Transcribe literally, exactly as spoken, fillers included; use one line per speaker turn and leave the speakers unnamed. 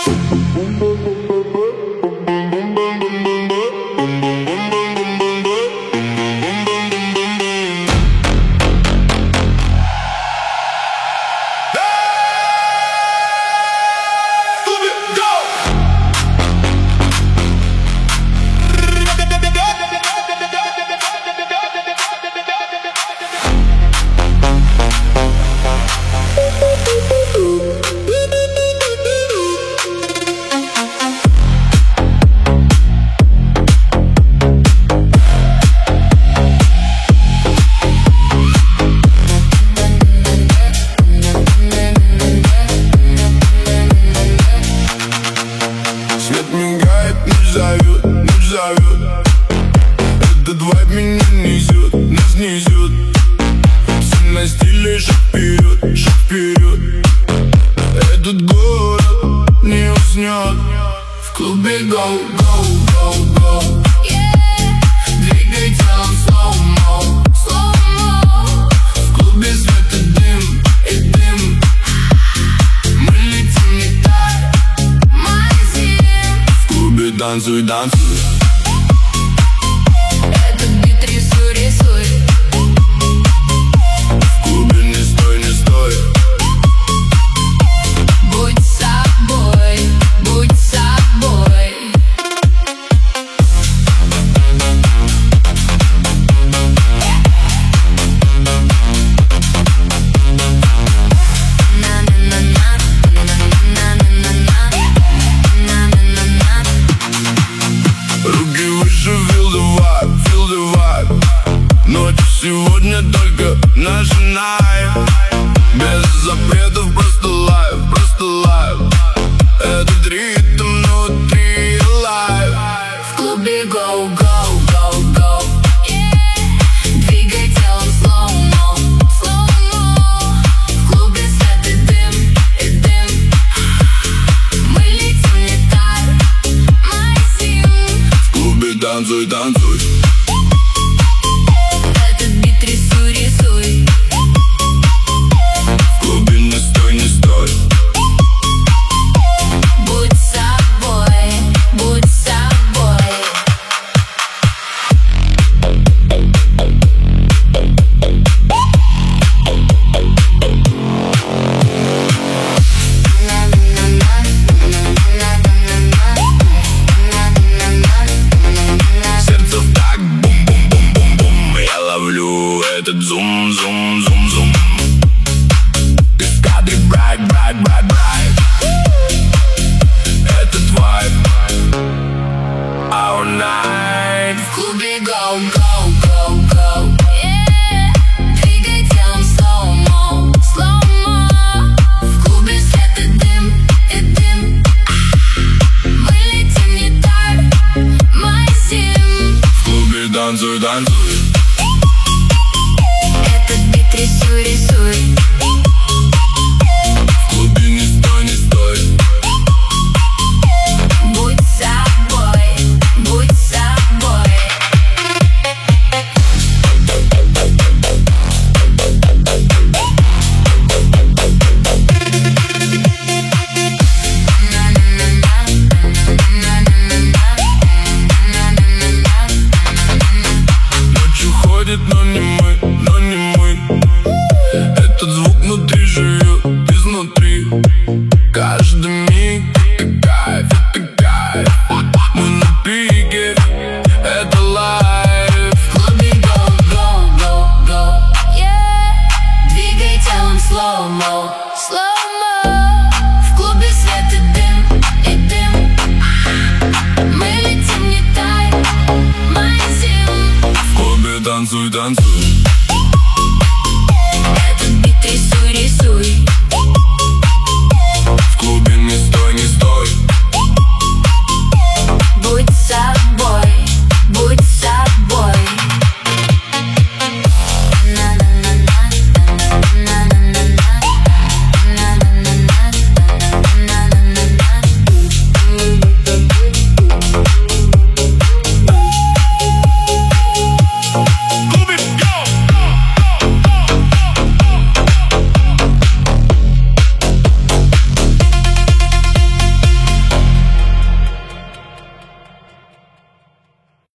Этот вайб меня несет, нас несет. Все на стиле, шаг вперед, шаг вперед. Этот город не уснет. В клубе go, go, go, go. Двигай телом slow-mo, slow-mo. В клубе свет и дым, и дым. Мы летим не так, магазин. В клубе танцуй, танцуй.
Этот бит рисуй, рисуй.
В клубе не стой, не стой.
Будь собой, будь собой.
Руки выше, feel the vibe, feel the vibe. Ночь сегодня только наша night. Без запретов, просто лайв, просто лайв. Этот ритм внутри alive.
В клубе go, go, go, go. Двигай телом slow-mo, slow-mo. В клубе свет и дым, и дым. Мы летим не так, магазин.
В клубе танцуй, танцуй.
Этот бит рисуй, рисуй.
В клубе не стой, не стой.
Будь собой, будь собой.
Сердце в так бум-бум-бум-бум-бум. Я ловлю этот зум-зум-зум-зум. Из кадра bright, bright, bright, bright. Этот вайб all night.
В клубе go, go, go, go. Двигай телом slow-mo, slow-mo. В клубе свет и дым, и дым. Мы летим не так, магазин.
В клубе танцуй, танцуй.
Этот бит рисуй, рисуй.
В клубе не стой, не стой.
Будь собой, будь собой.
Ночь уходит, но не мы, но не мы. Этот звук внутри живет изнутри. Каждый миг это кайф, это кайф. Мы на пике, это лайф.
В клубе go, go, go, go. Двигай телом slow-mo, slow-mo. В клубе свет и дым, и дым. Мы летим не так, магазин.
В клубе танцуй, танцуй.